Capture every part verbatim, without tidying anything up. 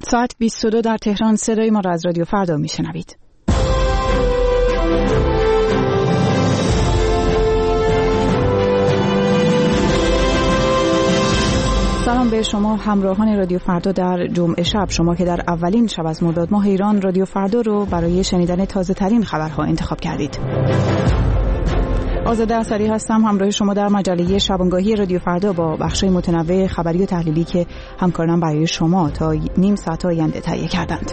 ساعت بیست و دو در تهران. صدای ما را از رادیو فردا میشنوید. سلام به شما همراهان رادیو فردا در جمعه شب. شما که در اولین شب از مرداد ماه ایران رادیو فردا رو برای شنیدن تازه ترین خبرها انتخاب کردید. آزاده اثری هستم، همراه شما در مجله شبانگاهی رادیو فردا با بخش‌های متنوع خبری و تحلیلی که همکاران برای شما تا نیم ساعت آینده تهیه کردند.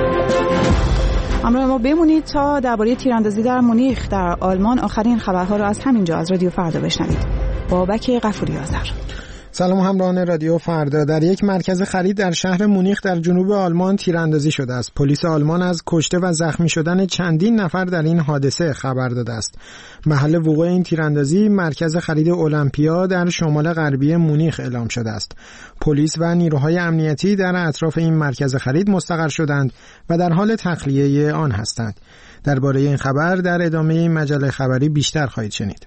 همراه ما بمونید تا درباره تیراندازی در مونیخ در آلمان آخرین خبرها را از همینجا از رادیو فردا بشنوید. بابک غفوری آذر. سلام همراهان رادیو فردا. در یک مرکز خرید در شهر مونیخ در جنوب آلمان تیراندازی شده است. پلیس آلمان از کشته و زخمی شدن چندین نفر در این حادثه خبر داده است. محل وقوع این تیراندازی مرکز خرید المپیا در شمال غربی مونیخ اعلام شده است. پلیس و نیروهای امنیتی در اطراف این مرکز خرید مستقر شدند و در حال تخلیه آن هستند. درباره این خبر در ادامه این مجله خبری بیشتر خواهید شنید.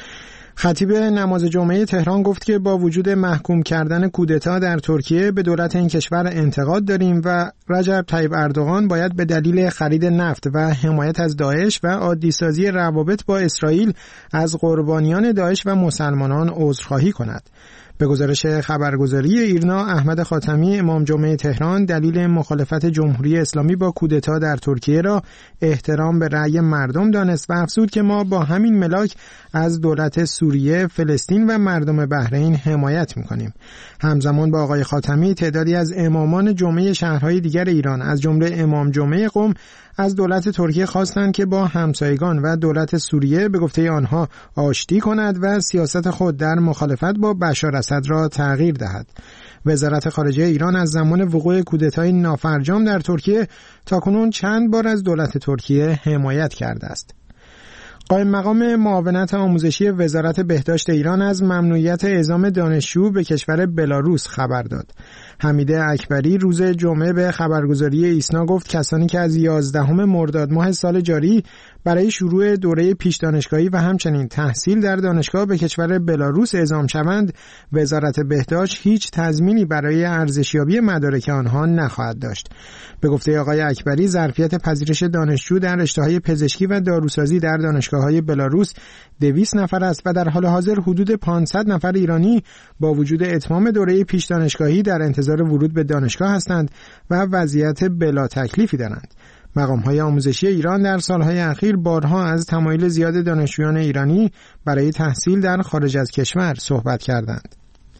خطیب نماز جمعه تهران گفت که با وجود محکوم کردن کودتا در ترکیه به دولت این کشور انتقاد داریم و رجب طیب اردوغان باید به دلیل خرید نفت و حمایت از داعش و عادی‌سازی روابط با اسرائیل از قربانیان داعش و مسلمانان عذرخواهی کند. به گزارش خبرگزاری ایرنا، احمد خاتمی امام جمعه تهران دلیل مخالفت جمهوری اسلامی با کودتا در ترکیه را احترام به رأی مردم دانست و افزود که ما با همین ملاک از دولت سوریه، فلسطین و مردم بحرین حمایت می‌کنیم. همزمان با آقای خاتمی تعدادی از امامان جمعه شهرهای دیگر ایران از جمله امام جمعه قم از دولت ترکیه خواستند که با همسایگان و دولت سوریه به گفته آنها آشتی کند و سیاست خود در مخالفت با بشار اسد را تغییر دهد. وزارت خارجه ایران از زمان وقوع کودتای نافرجام در ترکیه تاکنون چند بار از دولت ترکیه حمایت کرده است. قائم مقام معاونت آموزشی وزارت بهداشت ایران از ممنوعیت اعزام دانشجو به کشور بلاروس خبر داد. حمیده اکبری روز جمعه به خبرگزاری ایسنا گفت کسانی که از یازدهم مرداد ماه سال جاری برای شروع دوره پیش دانشگاهی و همچنین تحصیل در دانشگاه به کشور بلاروس اعزام شوند، وزارت بهداشت هیچ تضمینی برای ارزشیابی مدارک آنها نخواهد داشت. به گفته آقای اکبری، ظرفیت پذیرش دانشجو در رشته‌های پزشکی و داروسازی در دانشگاه‌های بلاروس دویست نفر است و در حال حاضر حدود پانصد نفر ایرانی با وجود اتمام دوره پیش دانشگاهی در انتظار ورود به دانشگاه هستند و وضعیت بلا تکلیفی دارند. مقام‌های آموزشی ایران در سالهای اخیر بارها از تمایل زیاد دانشجویان ایرانی برای تحصیل در خارج از کشور صحبت کردند.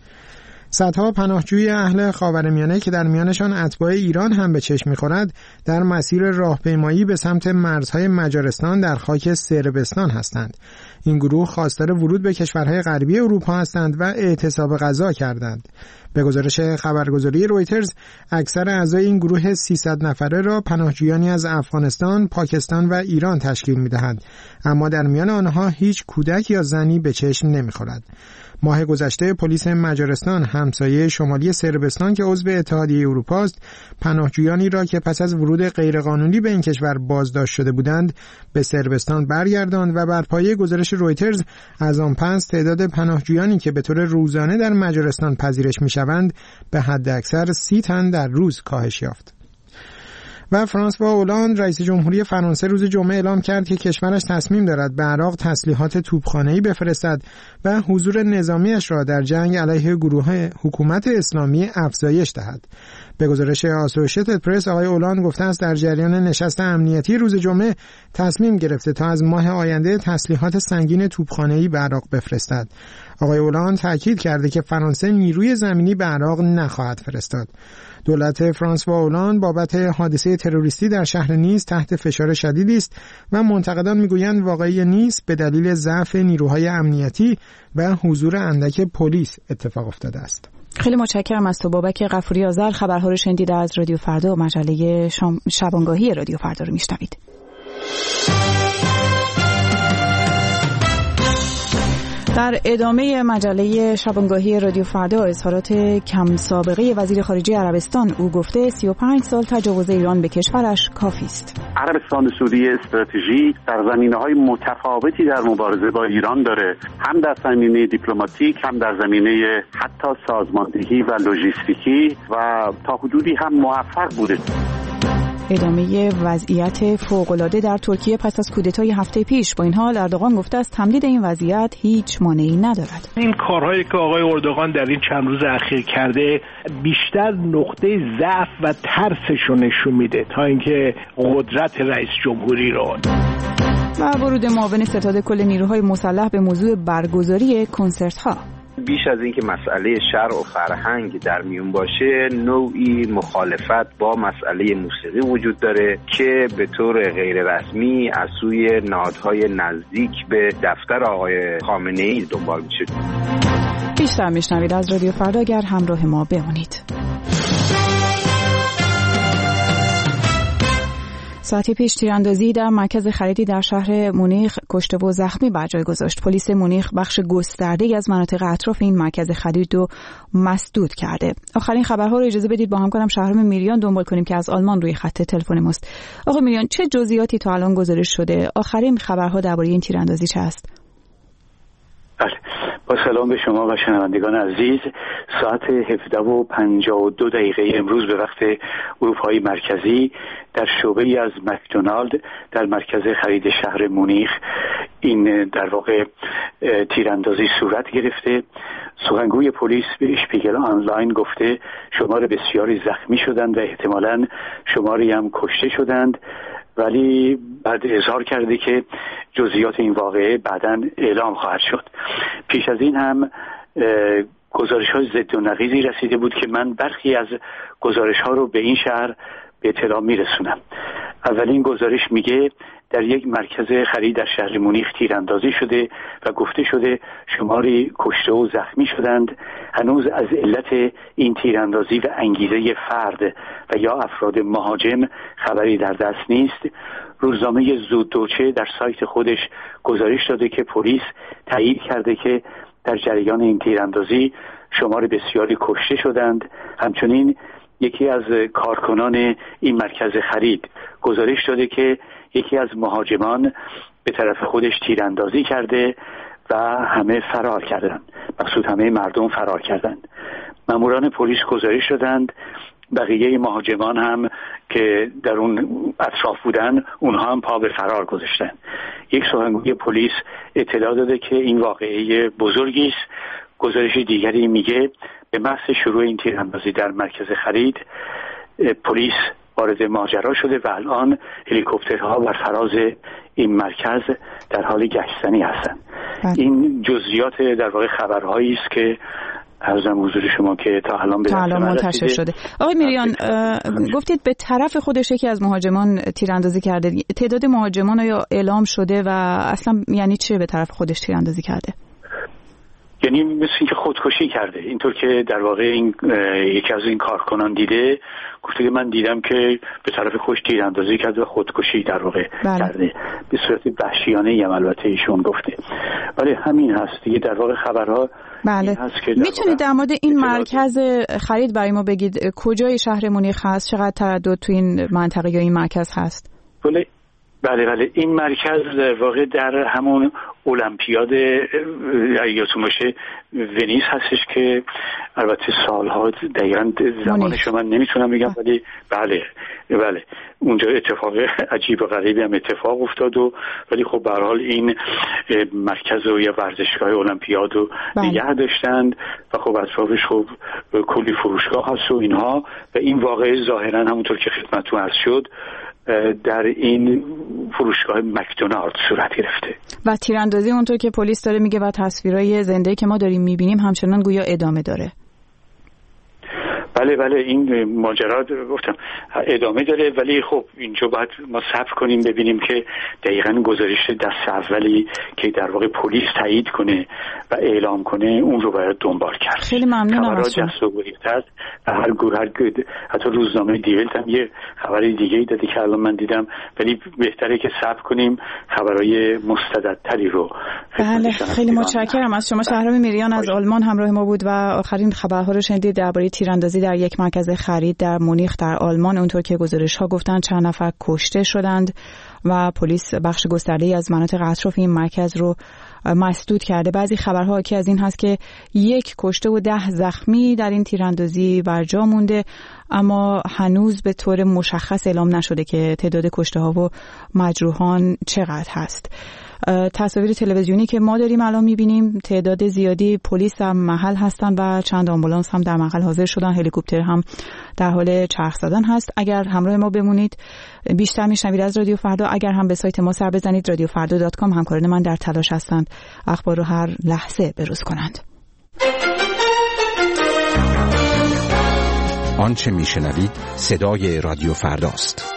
صدها پناهجوی اهل خاورمیانه که در میانشان اتباع ایران هم به چشم می‌خورد، در مسیر راهپیمایی به سمت مرزهای مجارستان در خاک صربستان هستند. این گروه خواستار ورود به کشورهای غربی اروپا هستند و اعتصاب غذا کردند. به گزارش خبرگزاری رویترز، اکثر اعضای این گروه سیصد نفره را پناهجویانی از افغانستان، پاکستان و ایران تشکیل می‌دهند، اما در میان آنها هیچ کودک یا زنی به چشم نمی‌خورد. ماه گذشته پلیس مجارستان، همسایه شمالی صربستان که عضو اتحادیه اروپا است، پناهجویانی را که پس از ورود غیرقانونی به این کشور بازداشت شده بودند به صربستان برگرداند و بر پایه گزارش رویترز از آن پس تعداد پناهجویانی که به طور روزانه در مجارستان پذیرش می‌شوند به حد اکثر سی تن در روز کاهش یافت. و فرانسوا اولاند رئیس جمهوری فرانسه روز جمعه اعلام کرد که کشورش تصمیم دارد به عراق تسلیحات توپخانه‌ای بفرستد و حضور نظامیش را در جنگ علیه گروه حکومت اسلامی افزایش دهد. به گزارش آسوشیتد پرس، آقای اولاند گفته است در جریان نشست امنیتی روز جمعه تصمیم گرفته تا از ماه آینده تسلیحات سنگین توپخانه‌ای به عراق بفرستد. آقای اولاند تاکید کرده که فرانسه نیروی زمینی به عراق نخواهد فرستاد. دولت فرانسوا اولاند بابت حادثه تروریستی در شهر نیس تحت فشار شدیدی است و منتقدان میگویند واقعی نیست به دلیل ضعف نیروهای امنیتی و حضور اندک پلیس اتفاق افتاده است. خیلی متشکرم از تو بابک غفوری آذر. خبرها رو شنیدید از رادیو فردا و مجله شبانگاهی رادیو فردا رو میشنوید. در ادامه مجله شبانگاهی رادیو فردا اظهارات کم سابقه وزیر خارجه عربستان، او گفته سی و پنج سال تجاوز ایران به کشورش کافی است. عربستان سعودی استراتژیک در زمینه‌های متفاوتی در مبارزه با ایران داره، هم در زمینه دیپلماتیک، هم در زمینه حتی سازماندهی و لوجستیکی و تا حدودی هم موفق بوده. ادامه وضعیت فوق‌العاده در ترکیه پس از کودتای هفته پیش. با این حال اردوغان گفته است تمدید این وضعیت هیچ مانعی ندارد. این کارهایی که آقای اردوغان در این چند روز اخیر کرده بیشتر نقطه ضعف و ترسش رو نشون میده تا اینکه قدرت رئیس جمهوری رو. و ورود معاون ستاد کل نیروهای مسلح به موضوع برگزاری کنسرت ها. بیش از اینکه مسئله شرع و فرهنگ در میون باشه، نوعی مخالفت با مسئله موسیقی وجود داره که به طور غیر رسمی از سوی نهادهای نزدیک به دفتر آقای خامنه‌ای دنبال میشه. بیشتر میشنوید از رادیو فردا، اگر همراه ما بمونید. ساعتی پیش تیراندازی در مرکز خریدی در شهر مونیخ کشته و زخمی بر جای گذاشت. پلیس مونیخ بخش گسترده‌ای از مناطق اطراف این مرکز خرید رو مسدود کرده. آخرین خبرها رو اجازه بدید با همکارم شهرام میریان دنبال کنیم که از آلمان روی خط تلفن ماست. آقا میریان، چه جزئیاتی تا الان گزارش شده؟ آخرین خبرها درباره این تیراندازی چه است؟ بله، با سلام به شما و شنوندگان عزیز. ساعت هفده و پنجاه و دو دقیقه امروز به وقت اروپای مرکزی در شعبه‌ای از مکدونالد در مرکز خرید شهر مونیخ این در واقع تیراندازی صورت گرفته. سخنگوی پلیس به اشپیگل آنلاین گفته شمار بسیاری زخمی شدند و احتمالاً شماری هم کشته شدند، ولی بعد اظهار کرده که جزئیات این واقعه بعداً اعلام خواهد شد. پیش از این هم گزارش‌های ضد و نقیضی رسیده بود که من برخی از گزارش‌ها رو به این شهر به اطلاع میرسونم. اولین گزارش میگه در یک مرکز خرید در شهر مونیخ تیراندازی شده و گفته شده شماری کشته و زخمی شدند. هنوز از علت این تیراندازی و انگیزه فرد و یا افراد مهاجم خبری در دست نیست. روزنامه زوددوچه در سایت خودش گزارش داده که پلیس تایید کرده که در جریان این تیراندازی شمار بسیاری کشته شدند. همچنین یکی از کارکنان این مرکز خرید گزارش داده که یکی از مهاجمان به طرف خودش تیراندازی کرده و همه فرار کردند. مقصود همه مردم فرار کردند. ماموران پلیس گزارش دادند بقیه مهاجمان هم که در اون اطراف بودن اونها هم پا به فرار گذاشتن. یک سخنگوی پلیس اطلاع داده که این واقعه بزرگی است. گزارش دیگری میگه به محض شروع این تیراندازی در مرکز خرید پلیس وارد ماجرا شده و الان هلیکوپترها بر فراز این مرکز در حال گشتنی هستند. این جزئیات در واقع خبرهایی است که عرضم حضور شما که تا الان به الان منتشر شده. آقای میریان، گفتید به طرف خودش یکی از مهاجمان تیراندازی کرده. تعداد مهاجمان آیا اعلام شده و اصلا یعنی چه به طرف خودش تیراندازی کرده؟ یعنی مثل اینکه خودکشی کرده. اینطور که در واقع این یکی از این کارکنان دیده، گفته که من دیدم که به طرف خودش تیراندازی کرده و خودکشی در واقع بله. کرده. به صورت وحشیانه هم البته ایشون گفته. ولی همین هست دیگه در واقع خبرها. بله. میتونید در مورد این مرکز خرید برای ما بگید کجای شهر مونیخ هست؟ چقدر تردد تو این منطقه یا این مرکز هست؟ بله بله بله این مرکز در واقع در همون المپیاد یادتون باشه ونیز هستش که البته سالها دقیقاً زمانش من نمیتونم بگم، ولی بله بله اونجا اتفاق عجیب و غریبی هم اتفاق افتاد و ولی خب به هر حال این مرکز و یا ورزشگاه المپیاد رو نگه داشتند و خب اطرافش خب کلی فروشگاه هست و اینها و این واقعه ظاهراً همونطور که خدمتتون عرض شد در این فروشگاه مکدونالد صورت گرفته و تیراندازی اونطور که پلیس داره میگه و تصویرهای زنده که ما داریم میبینیم همچنان گویا ادامه داره. بله بله این ماجرا گفتم ادامه داره، ولی خب اینجا باید ما صبر کنیم ببینیم که دقیقاً گزارش دست اولی که در واقع پلیس تایید کنه و اعلام کنه اون رو باید دنبال کرد. خیلی ممنونم از شما. جست و گریخته است. هر گروه هر حتی روزنامه دیولت هم یه خبر دیگه ای داده که الان من دیدم، ولی بهتره که صبر کنیم خبرهای مستندتری رو. بله خیلی متشکرم از شما. شهرام میریان از آلمان همراه ما بود و آخرین خبرها رو شنیدید درباره تیراندازی در یک مرکز خرید در مونیخ در آلمان. اونطور که گزارش‌ها گفتن چند نفر کشته شدند و پلیس بخش گسترده‌ای از مناطق اطراف این مرکز رو مسدود کرده. بعضی خبرها حاکی از این هست که یک کشته و ده زخمی در این تیراندازی بر جا مونده، اما هنوز به طور مشخص اعلام نشده که تعداد کشته‌ها و مجروحان چقدر هست. تصاویر تلویزیونی که ما داریم الان می‌بینیم تعداد زیادی پلیس در محل هستن و چند آمبولانس هم در محل حاضر شدن، هلیکوپتر هم در حال چرخ زدن هست. اگر همراه ما بمونید بیشتر میشنوید از رادیو فردا. اگر هم به سایت ما سر بزنید رادیو فردا دات کام، همکاران من در تلاش هستند اخبار رو هر لحظه بروز کنند. آنچه میشنوید صدای رادیو فرداست.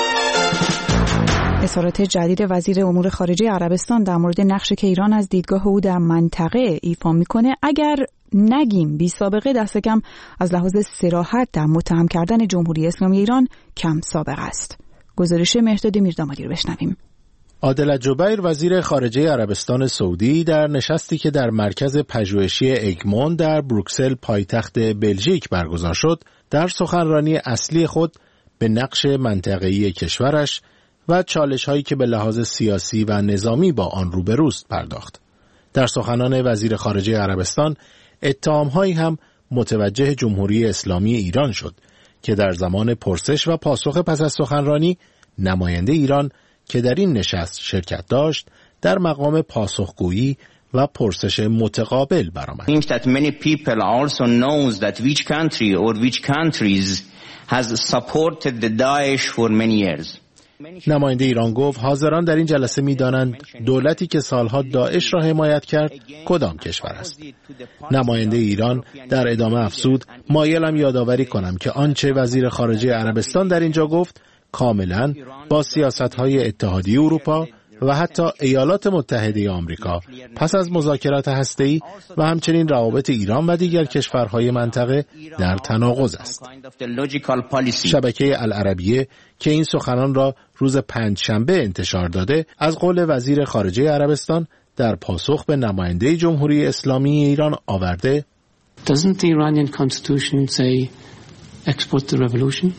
اظهارات جدید وزیر امور خارجه عربستان در مورد نقشی که ایران از دیدگاه او در منطقه ایفا میکنه، اگر نگیم بی سابقه، دست کم از لحاظ صراحت در متهم کردن جمهوری اسلامی ایران کم سابقه است. گزارش مهرداد میردامادی رو بشنویم. عادل الجبیر وزیر خارجه عربستان سعودی در نشستی که در مرکز پژوهشی اگمون در بروکسل پایتخت بلژیک برگزار شد، در سخنرانی اصلی خود به نقش منطقه‌ای کشورش و چالش‌هایی که به لحاظ سیاسی و نظامی با آن روبروست پرداخت. در سخنان وزیر خارجه عربستان اتهام‌هایی هم متوجه جمهوری اسلامی ایران شد که در زمان پرسش و پاسخ پس از سخنرانی نماینده ایران که در این نشست شرکت داشت در مقام پاسخگویی و پرسش متقابل برآمد. that many people also knows that which country or which countries has supported the Daesh for many years. نماینده ایران گفت حاضران در این جلسه می‌دانند دولتی که سالها داعش را حمایت کرد کدام کشور است. نماینده ایران در ادامه افزود مایلم یادآوری کنم که آنچه وزیر خارجه عربستان در اینجا گفت کاملا با سیاست‌های اتحادیه اروپا و حتی ایالات متحده آمریکا پس از مذاکرات هسته‌ای و همچنین روابط ایران و دیگر کشورهای منطقه در تناقض است. شبکه العربیه که این سخنان را روز پنجشنبه انتشار داده، از قول وزیر خارجه عربستان در پاسخ به نماینده جمهوری اسلامی ایران آورده Doesn't the Iranian constitution say export the revolution?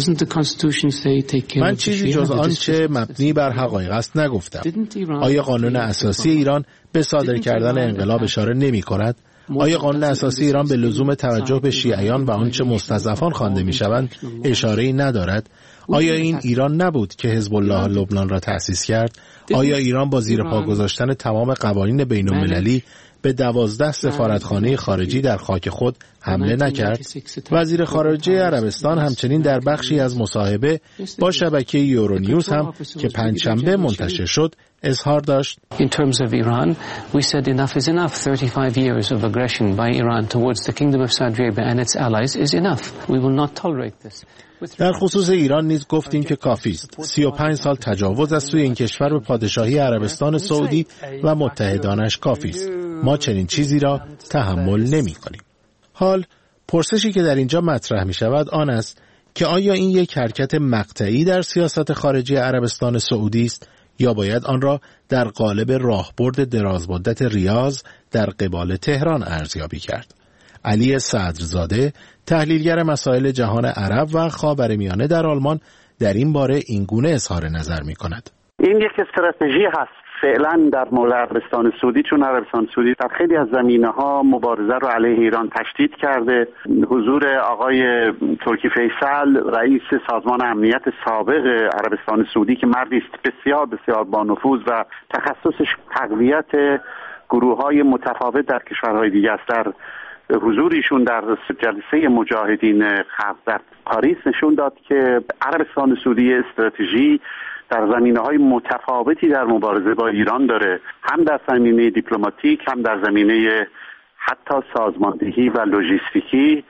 من چیزی جز آنچه مبنی بر حقایق است نگفتم. آیا قانون اساسی ایران به صادر کردن انقلاب اشاره نمی کند؟ آیا قانون اساسی ایران به لزوم توجه به شیعیان و آنچه مستضعفان خوانده می شوند اشاره‌ای ندارد؟ آیا این ایران نبود که حزب الله لبنان را تأسیس کرد؟ آیا ایران با زیر پا گذاشتن تمام قوانین بین المللی به دوازده سفارتخانه خارجی در خاک خود حمله نکرد؟ وزیر خارجه عربستان همچنین در بخشی از مصاحبه با شبکه یورونیوز هم که پنجشنبه منتشر شد اظهار داشت In terms of Iran, we said enough is enough. thirty-five years of aggression by Iran towards the Kingdom of Saudi Arabia and its allies is enough. We will not tolerate this. در خصوص ایران نیز گفتیم که کافی است. سی و پنج سال تجاوز از سوی این کشور به پادشاهی عربستان سعودی و متحدانش کافی است. ما چنین چیزی را تحمل نمی‌کنیم. حال پرسشی که در اینجا مطرح می شود آن است که آیا این یک حرکت مقطعی در سیاست خارجی عربستان سعودی است یا باید آن را در قالب راهبرد درازمدت ریاض در قبال تهران ارزیابی کرد؟ علی صدرزاده تحلیلگر مسائل جهان عرب و خاورمیانه در آلمان در این باره این گونه اظهار نظر می کند. این یک استراتژی هست فعلا در مورد عربستان سعودی، چون عربستان سعودی در خیلی از زمینه‌ها مبارزه رو علیه ایران تشدید کرده. حضور آقای ترکی فیصل رئیس سازمان امنیت سابق عربستان سعودی که مردی است بسیار بسیار با نفوذ و تخصصش تقویت گروه‌های متفاوت در کشورهای دیگه است، در حضوریشون در جلسه مجاهدین خلق در پاریس نشون داد که عربستان سعودی استراتژی در زمینه‌های متفاوتی در مبارزه با ایران داره، هم در زمینه دیپلماتیک، هم در زمینه حتی سازماندهی و لوجستیکی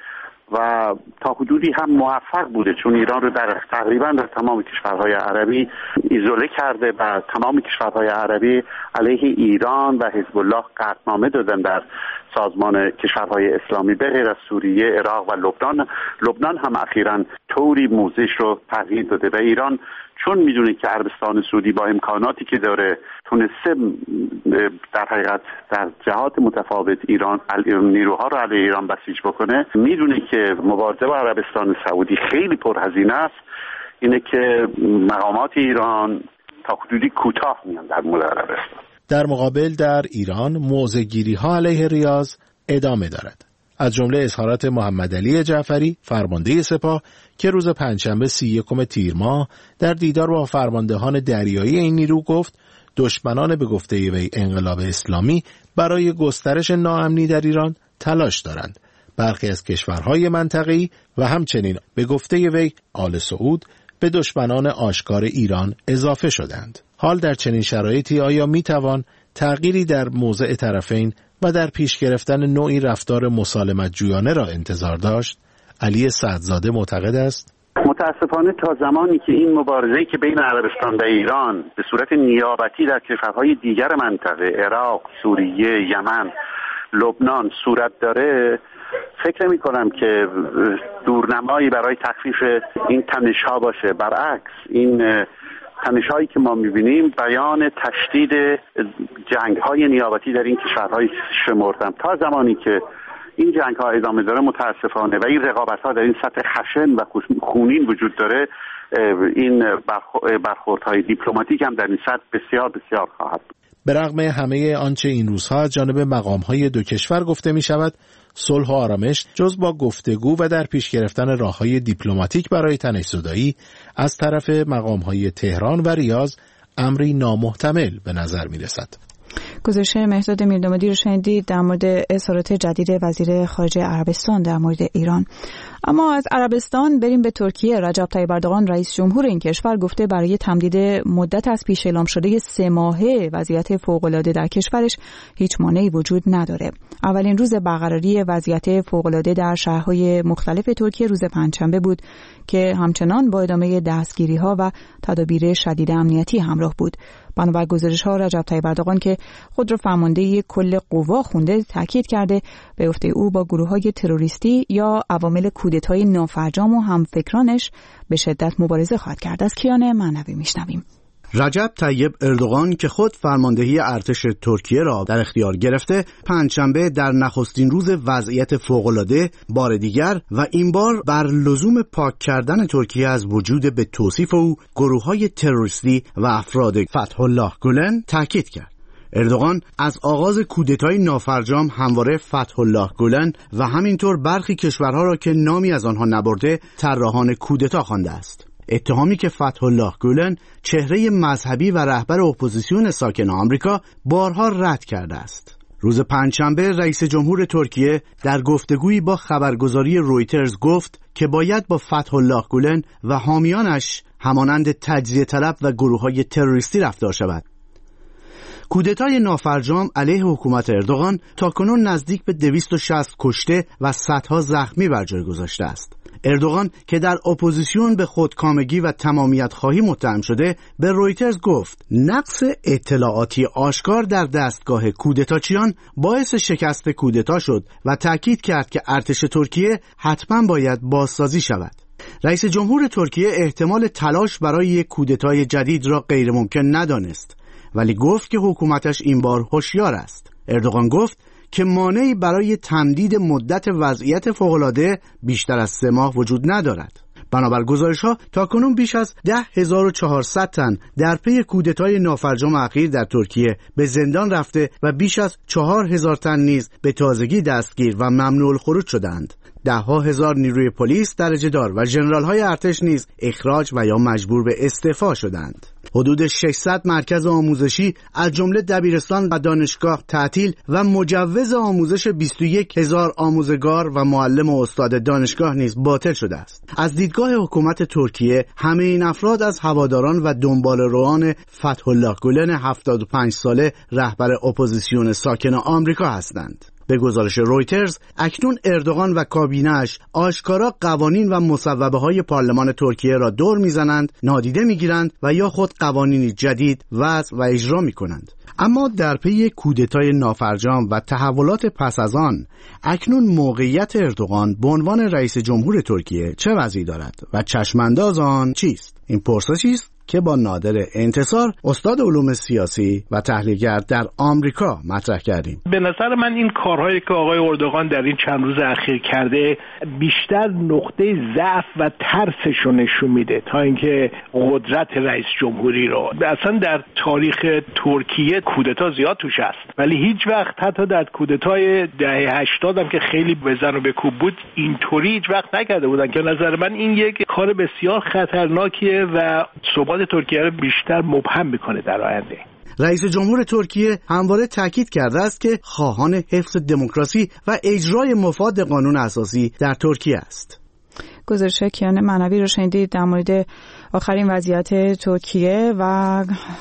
و تا حدودی هم موفق بوده، چون ایران رو در تقریبا در تمام کشورهای عربی ایزوله کرده و تمام کشورهای عربی علیه ایران و حزب الله قطعنامه دادن در سازمان کشورهای اسلامی به غیر از سوریه، عراق و لبنان. لبنان هم اخیراً طوری موضعش رو تغییر داده و ایران چون میدونه که عربستان سعودی با امکاناتی که داره تونسته در حقیقت در جهات متفاوت ایران نیروها رو علیه ایران بسیج بکنه، میدونه که مبارزه با عربستان سعودی خیلی پرهزینه است. اینه که مقامات ایران تا حدودی کوتاه میان در مورد عربستان. در مقابل در ایران موضع‌گیری ها علیه ریاض ادامه دارد. از جمله اظهارات محمد علی جعفری فرمانده سپاه که روز پنجشنبه سی و یکم تیر ماه در دیدار با فرماندهان دریایی این نیرو گفت دشمنان به گفته وی انقلاب اسلامی برای گسترش ناامنی در ایران تلاش دارند. برخی از کشورهای منطقه‌ای و همچنین به گفته وی آل سعود به دشمنان آشکار ایران اضافه شدند. حال در چنین شرایطی آیا میتوان تغییری در موضع طرفین و در پیش گرفتن نوعی رفتار مسالمت جویانه را انتظار داشت؟ علی سعدزاده معتقد است متاسفانه تا زمانی که این مبارزه‌ای که بین عربستان و ایران به صورت نیابتی در کشورهای دیگر منطقه عراق، سوریه، یمن، لبنان صورت داره، فکر نمی کنم که دورنمایی برای تخفیف این تنش‌ها باشه. برعکس این تنش‌هایی که ما می‌بینیم بیان تشدید جنگ‌های نیابتی در این کشورهای شمردم. تا زمانی که این جنگ‌ها ادامه داره متاسفانه و این رقابت‌ها در این سطح خشن و خونین وجود داره، این برخوردهای دیپلماتیک هم در این سطح بسیار بسیار خواهد بود. به رغم همه آنچه این روزها از جانب مقام‌های دو کشور گفته می‌شود، صلح و آرامش جز با گفتگو و در پیش گرفتن راه‌های دیپلماتیک برای تنش‌زدایی از طرف مقام‌های تهران و ریاض امری نامحتمل به نظر می‌رسد. گزارش مهرداد میردامادی رو شنیدید در مورد اظهارات جدید وزیر خارجه عربستان در مورد ایران. اما از عربستان بریم به ترکیه. رجب طیب اردوغان رئیس جمهور این کشور گفته برای تمدید مدت از پیش اعلام شده سه ماهه وضعیت فوق‌العاده در کشورش هیچ مانعی وجود نداره. اولین روز برقراری وضعیت فوق‌العاده در شهرهای مختلف ترکیه روز پنجشنبه بود که همچنان با ادامه دستگیری‌ها و تدابیر شدید امنیتی همراه بود. بنابر گزارش‌ها رجب طیب اردوغان که خود را فرمانده کل قوا خونده تاکید کرده به گفته او با گروه‌های تروریستی یا عوامل کودتای نافرجام و همفکرانش به شدت مبارزه خواهد کرد. از کیان معنوی میشنویم. رجب طیب اردوغان که خود فرماندهی ارتش ترکیه را در اختیار گرفته، پنجشنبه در نخستین روز وضعیت فوق‌العاده بار دیگر و این بار بر لزوم پاک کردن ترکیه از وجود به توصیف او گروه‌های تروریستی و افراد فتح الله گولن تاکید کرد. اردوغان از آغاز کودتای نافرجام همواره فتح الله گولن و همینطور برخی کشورها را که نامی از آنها نبرده طراحان کودتا خوانده است. اتهامی که فتح الله گولن چهره مذهبی و رهبر اپوزیسیون ساکن آمریکا بارها رد کرده است. روز پنجشنبه رئیس جمهور ترکیه در گفتگویی با خبرگزاری رویترز گفت که باید با فتح الله گولن و حامیانش همانند تجزیه طلب و گروه‌های تروریستی رفتار شود. کودتای نافرجام علیه حکومت اردوغان تاکنون نزدیک به دویست و شصت کشته و صدها زخمی بر جای گذاشته است. اردوغان که در اپوزیسیون به خودکامگی و تمامیت خواهی متهم شده به رویترز گفت نقص اطلاعاتی آشکار در دستگاه کودتاچیان باعث شکست کودتا شد و تاکید کرد که ارتش ترکیه حتما باید بازسازی شود. رئیس جمهور ترکیه احتمال تلاش برای یک کودتای جدید را غیر ممکن ندانست، ولی گفت که حکومتش این بار هوشیار است. اردوغان گفت که مانعی برای تمدید مدت وضعیت فوق‌العاده بیشتر از سه ماه وجود ندارد. بنابر گزارش‌ها تاکنون بیش از ده هزار و چهارصد تن در پی کودتای نافرجام اخیر در ترکیه به زندان رفته و بیش از چهار هزار تن نیز به تازگی دستگیر و ممنوع الخروج شدند. ده ها هزار نیروی پلیس درجه دار و ژنرال‌های ارتش نیز اخراج و یا مجبور به استعفا شدند. حدود ششصد مرکز آموزشی از جمله دبیرستان و دانشگاه تعطیل و مجوز آموزش بیست و یک هزار آموزگار و معلم و استاد دانشگاه نیز باطل شده است. از دیدگاه حکومت ترکیه همه این افراد از هواداران و دنباله‌روان فتح الله گولن هفتاد و پنج ساله رهبر اپوزیسیون ساکن آمریکا هستند. به گزارش رویترز اکنون اردوغان و کابینه‌اش آشکارا قوانین و مصوبه‌های پارلمان ترکیه را دور می‌زنند، نادیده می‌گیرند و یا خود قوانینی جدید وضع و اجرا می‌کنند. اما در پی کودتای نافرجام و تحولات پس از آن، اکنون موقعیت اردوغان به عنوان رئیس جمهور ترکیه چه وضعی دارد و چشمانداز آن چیست؟ این پرسشی است که با نادر انتصار، استاد علوم سیاسی و تحلیلگر در آمریکا مطرح کردیم. به نظر من این کارهایی که آقای اردوغان در این چند روز اخیر کرده بیشتر نقطه ضعف و ترسش رو نشون میده تا اینکه قدرت رئیس جمهوری رو. اصلا در تاریخ ترکیه کودتا زیاد توش هست، ولی هیچ وقت حتی در کودتای دهه هشتاد هم که خیلی بزن و بکوب بود اینطوری هیچ وقت نکرده بودن که نظر من این یک کار بسیار خطرناکیه و ثبات ترکیه رو بیشتر مبهم میکنه در آینده. رئیس جمهور ترکیه همواره تاکید کرده است که خواهان حفظ دموکراسی و اجرای مفاد قانون اساسی در ترکیه است. گزارش کیان معنوی رو شنیدید در مورد آخرین وضعیت ترکیه و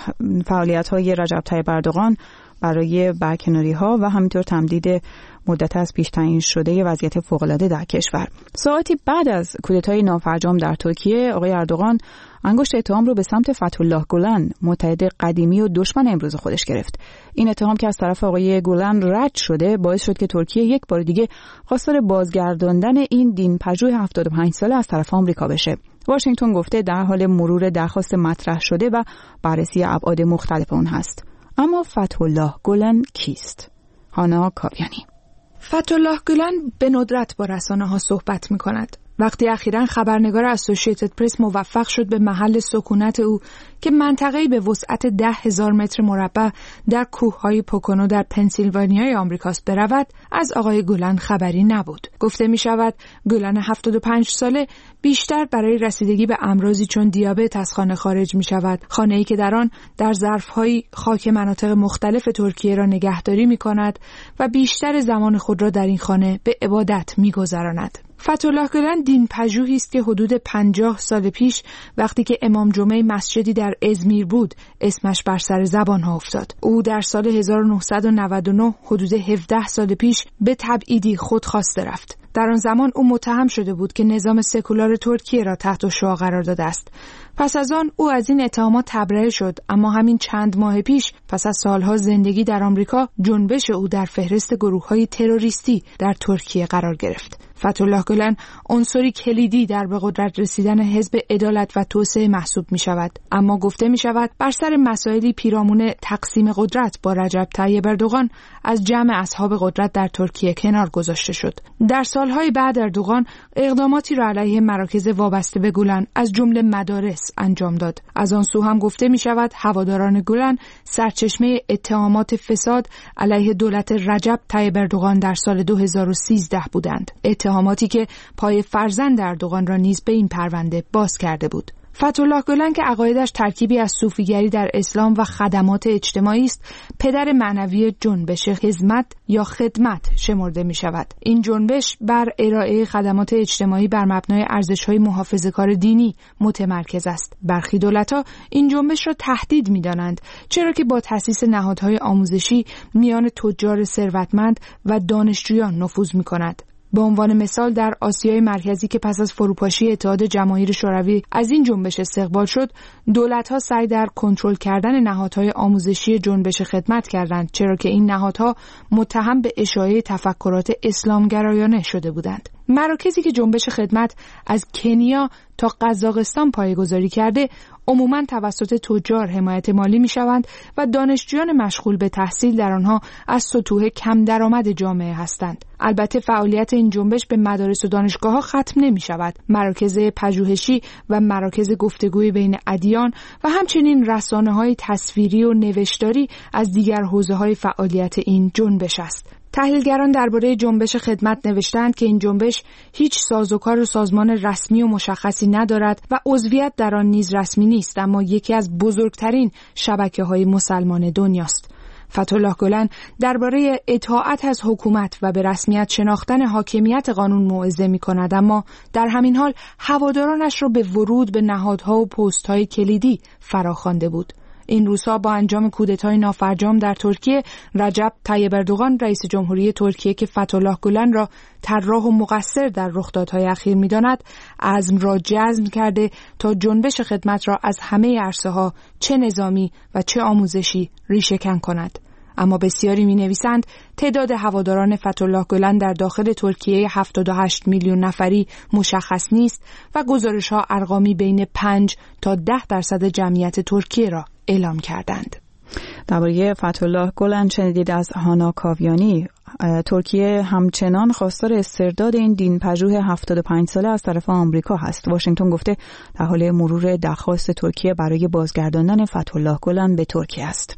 فعالیت‌های رجب طیب اردوغان برای برکناری‌ها و همینطور تمدید مدت از پیش تعیین شده وضعیت فوق‌العاده در کشور. ساعتی بعد از کودتای نافرجام در ترکیه، آقای اردوغان انگشت اتهام رو به سمت فتح‌الله گولن، متحد قدیمی و دشمن امروز خودش گرفت. این اتهام که از طرف آقای گولن رد شده باعث شد که ترکیه یک بار دیگه خواستار بازگرداندن این دین‌پژوه هفتاد و پنج ساله از طرف آمریکا بشه. واشنگتن گفته در حال مرور درخواست مطرح شده و بررسی ابعاد مختلف اون هست. اما فتح‌الله گولن کیست؟ هانا کاویانی. فتح‌الله گولن به ندرت با رسانه‌ها صحبت می‌کند. وقتی اخیراً خبرنگار اسوسییتد پرس موفق شد به محل سکونت او که منطقه‌ای به وسعت ده هزار متر مربع در کوههای پوکونو در پنسیلوانیای آمریکاست برود، از آقای گولن خبری نبود. گفته می شود گولن هفتاد و پنج ساله بیشتر برای رسیدگی به امراضی چون دیابت از خانه خارج می شود، خانه‌ای که در آن در ظرف‌های خاک مناطق مختلف ترکیه را نگهداری می کند و بیشتر زمان خود را در این خانه به عبادت می گذراند. فتح‌الله گولن دین‌پژوهی است که حدود پنجاه سال پیش وقتی که امام جمعه مسجدی در ازمیر بود اسمش بر سر زبان‌ها افتاد. او در سال هزار و نهصد و نود و نه حدود هفده سال پیش به تبعیدی خودخواسته رفت. در آن زمان او متهم شده بود که نظام سکولار ترکیه را تحت شعاع قرار داده است. پس از آن او از این اتهامات تبرئه شد، اما همین چند ماه پیش پس از سالها زندگی در آمریکا جنبش او در فهرست گروه‌های تروریستی در ترکیه قرار گرفت. فتح‌الله گولن عنصری کلیدی در به قدرت رسیدن حزب عدالت و توسعه محسوب می شود، اما گفته می شود بر سر مسائلی پیرامون تقسیم قدرت با رجب طیب اردوغان از جمع اصحاب قدرت در ترکیه کنار گذاشته شد. در سالهای بعد اردوغان اقداماتی را علیه مراکز وابسته به گولن از جمله مدارس انجام داد. از آن سو هم گفته می شود هواداران گولن سرچشمه اتهامات فساد علیه دولت رجب طیب اردوغان در سال دو هزار و سیزده بودند. اتهاماتی که پای فرزند اردوغان را نیز به این پرونده باز کرده بود. فتح‌الله گولن که عقایدش ترکیبی از صوفیگری در اسلام و خدمات اجتماعی است، پدر معنوی جنبش حزمت یا خدمت شمرده می شود. این جنبش بر ارائه خدمات اجتماعی بر مبنای ارزش‌های محافظه‌کار دینی متمرکز است. برخی دولت‌ها این جنبش را تهدید می‌دانند، چرا که با تأسیس نهادهای آموزشی میان تجار ثروتمند و دانشجویان نفوذ می‌کند. به عنوان مثال در آسیای مرکزی که پس از فروپاشی اتحاد جماهیر شوروی از این جنبش استقبال شد، دولت‌ها سعی در کنترل کردن نهادهای آموزشی جنبش خدمت کردند، چرا که این نهادها متهم به اشاعه تفکرات اسلامگرایانه شده بودند. مراکزی که جنبش خدمت از کنیا تا قزاقستان پایه‌گذاری کرده عموماً توسط تجار حمایت مالی می‌شوند و دانشجویان مشغول به تحصیل در آنها از سطوح کم درآمد جامعه هستند. البته فعالیت این جنبش به مدارس و دانشگاه‌ها ختم نمی‌شود. مراکز پژوهشی و مراکز گفتگوی بین ادیان و همچنین رسانه‌های تصویری و نوشتاری از دیگر حوزه‌های فعالیت این جنبش است. تحلیلگران درباره جنبش خدمت نوشتند که این جنبش هیچ سازوکار و سازمان رسمی و مشخصی ندارد و عضویت در آن نیز رسمی نیست، اما یکی از بزرگترین شبکه‌های مسلمان دنیاست. فتح‌الله گولن درباره اطاعت از حکومت و به رسمیت شناختن حاکمیت قانون موعظه می‌کند، اما در همین حال هوادارانش را به ورود به نهادها و پست‌های کلیدی فراخوانده بود. این روزها با انجام کودتای نافرجام در ترکیه، رجب طیب اردوغان رئیس جمهوری ترکیه که فتح‌الله گولن را طراح و مقصر در رخدادهای اخیر می‌داند، عزم را جزم کرده تا جنبش خدمت را از همه عرصه‌ها چه نظامی و چه آموزشی ریشه‌کن کند. اما بسیاری می‌نویسند تعداد هواداران فتح‌الله گولن در داخل ترکیه هفتاد و هشت میلیون نفری مشخص نیست و گزارش‌ها ارقامی بین پنج تا ده درصد جمعیت ترکیه را اعلام کردند. درباره فتح‌الله گولن شنیدید از هانا کاویانی. ترکیه همچنان خواستار استرداد این دین پژوه هفتاد و پنج ساله از طرف آمریکا هست. واشنگتن گفته در حال مرور درخواست ترکیه برای بازگرداندن فتح‌الله گولن به ترکیه است.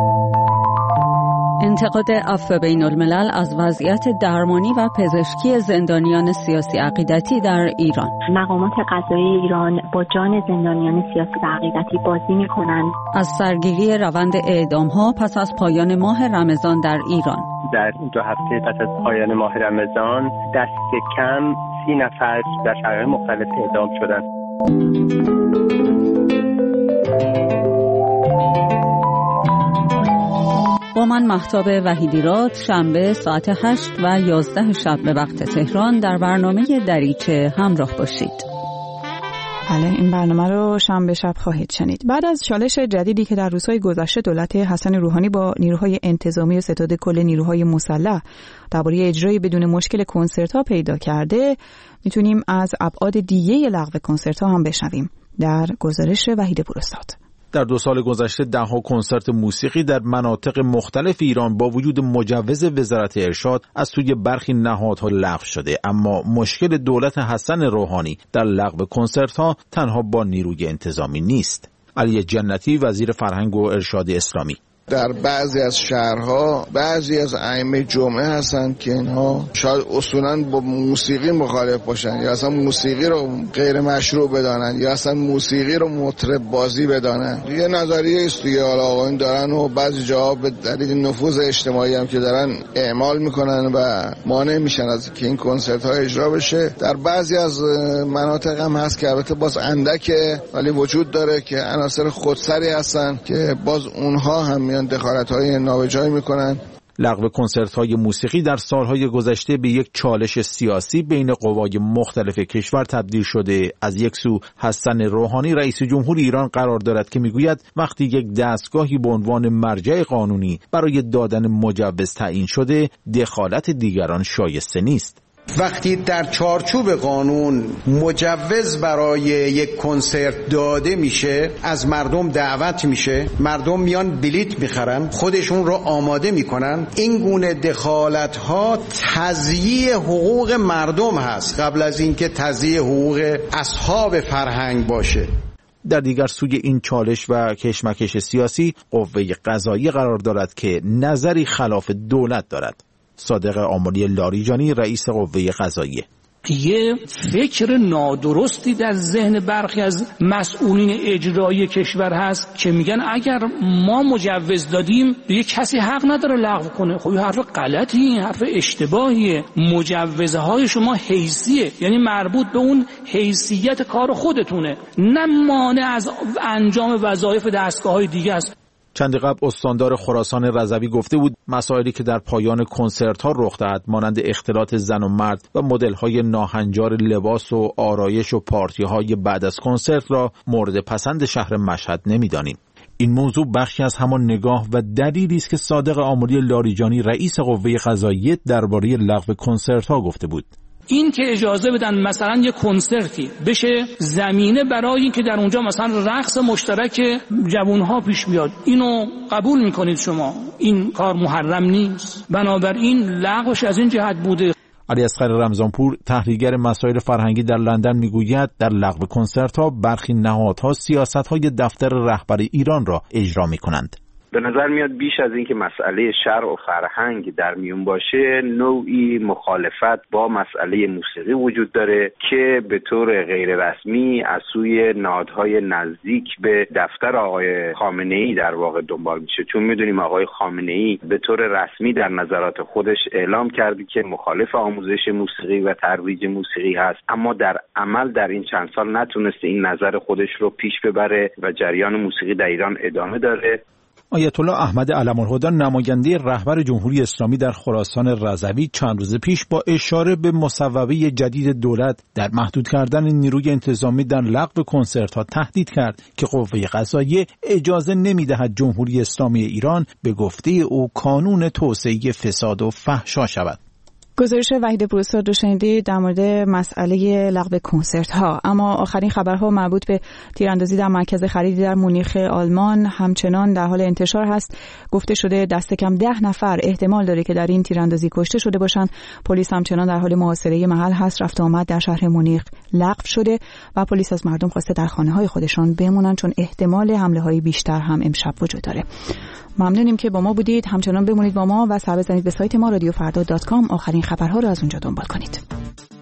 انتقاد عفو بین الملل از وضعیت درمانی و پزشکی زندانیان سیاسی عقیدتی در ایران. مقامات قضایی ایران با جان زندانیان سیاسی و عقیدتی بازی می‌کنند. از سرگیری روند اعدام‌ها پس از پایان ماه رمضان در ایران. در دو هفته پس از پایان ماه رمضان دست کم سی نفر در شرایط مختلف اعدام شدند. با من مهتاب وحیدیراد شنبه ساعت هشت و یازده شب به وقت تهران در برنامه دریچه همراه باشید. بله، این برنامه رو شنبه شب خواهید شنید. بعد از چالش جدیدی که در روزهای گذشته دولت حسن روحانی با نیروهای انتظامی و ستاد کل نیروهای مسلح درباره اجرای بدون مشکل کنسرت‌ها پیدا کرده، میتونیم از ابعاد دیگه لغو کنسرت‌ها هم بشنویم. در گزارش وحید پوراستاد. در دو سال گذشته ده‌ها کنسرت موسیقی در مناطق مختلف ایران با وجود مجوز وزارت ارشاد از سوی برخی نهادها لغو شده، اما مشکل دولت حسن روحانی در لغو کنسرت‌ها تنها با نیروی انتظامی نیست. علی جنتی وزیر فرهنگ و ارشاد اسلامی: در بعضی از شهرها بعضی از ائمه جمعه هستن که اینها شاید اصولاً با موسیقی مخالف باشن یا اصلا موسیقی رو غیر مشروع بدانن یا اصلا موسیقی رو مطرب بازی بدانن. یه نظریه است دیگه، حالا آقایون دارن و بعضی جاها به دلیل نفوذ اجتماعی هم که دارن اعمال میکنن و مانع میشن از که این کنسرت ها اجرا بشه. در بعضی از مناطق هم هست که البته باز اندکه ولی وجود داره که عناصر خودسری هستن که باز اونها هم دخالت‌های نابجایی می‌کنن. لغو کنسرت‌های موسیقی در سال‌های گذشته به یک چالش سیاسی بین قوای مختلف کشور تبدیل شده. از یک سو حسن روحانی رئیس جمهور ایران قرار دارد که میگوید وقتی یک دستگاهی به عنوان مرجع قانونی برای دادن مجوز تعیین شده، دخالت دیگران شایسته نیست. وقتی در چارچوب قانون مجوز برای یک کنسرت داده میشه، از مردم دعوت میشه، مردم میان بلیت میخرن، خودشون رو آماده میکنن، این گونه دخالت ها تضییع حقوق مردم هست قبل از اینکه تضییع حقوق اصحاب فرهنگ باشه. در دیگر سوی این چالش و کشمکش سیاسی، قوه قضاییه قرار دارد که نظری خلاف دولت دارد. صادق آملی لاریجانی رئیس قوه قضاییه: یه فکر نادرستی در ذهن برخی از مسئولین اجرایی کشور هست که میگن اگر ما مجوز دادیم دیگه کسی حق نداره لغو کنه. خب این حرف غلطی، این حرف اشتباهیه. مجوزهای شما حیثیه، یعنی مربوط به اون حیثیت کار خودتونه، نه مانع از انجام وظایف دستگاه‌های دیگه است. چند قبل استاندار خراسان رضوی گفته بود مسائلی که در پایان کنسرت ها رخ دهد مانند اختلاط زن و مرد و مدل های ناهنجار لباس و آرایش و پارتی های بعد از کنسرت را مورد پسند شهر مشهد نمی‌دانیم. این موضوع بخشی از همان نگاه و دلیلی است که صادق آملی لاریجانی رئیس قوه قضاییه درباره لغو کنسرت ها گفته بود. این که اجازه بدن مثلا یه کنسرتی بشه زمینه برای این که در اونجا مثلا رقص مشترک جوانها پیش بیاد، اینو قبول میکنید شما؟ این کار محرم نیست، بنابراین لغوش از این جهت بوده. علی اصغر رمضانپور تحلیلگر مسائل فرهنگی در لندن میگوید در لغو کنسرت ها برخی نهادها سیاست های دفتر رهبر ایران را اجرا میکنند. به نظر میاد بیش از اینکه مسئله شرع و فرهنگ در میون باشه، نوعی مخالفت با مسئله موسیقی وجود داره که به طور غیر رسمی از سوی نهادهای نزدیک به دفتر آقای خامنه‌ای در واقع دنبال میشه. چون میدونیم آقای خامنه‌ای به طور رسمی در نظرات خودش اعلام کرده که مخالف آموزش موسیقی و ترویج موسیقی هست، اما در عمل در این چند سال نتونسته این نظر خودش رو پیش ببره و جریان موسیقی در ایران ادامه داره. آیت الله احمد علم‌الهدی، نماینده رهبر جمهوری اسلامی در خراسان رضوی، چند روز پیش با اشاره به مصوبه جدید دولت در محدود کردن نیروی انتظامی در لغو کنسرت‌ها تهدید کرد که قوه قضاییه اجازه نمی‌دهد جمهوری اسلامی ایران به گفته او کانون توسعه فساد و فحشا شود. گزارش وحید پروستاد رو شنیدید در مورد مسئله لغو کنسرت ها. اما آخرین خبرها مربوط به تیراندازی در مرکز خریدی در مونیخ آلمان همچنان در حال انتشار هست. گفته شده دست کم ده نفر احتمال داره که در این تیراندازی کشته شده باشند. پلیس همچنان در حال محاصره محل هست. رفت و آمد در شهر مونیخ لغو شده و پلیس از مردم خواسته در خانه های خودشان بمونن چون احتمال حمله های بیشتر هم امشب وجود داره. ممنونیم که با ما بودید. همچنان بمونید با ما و سر بزنید به سایت ما رادیو فردا دات کام. آخرین خبرها رو از اونجا دنبال کنید.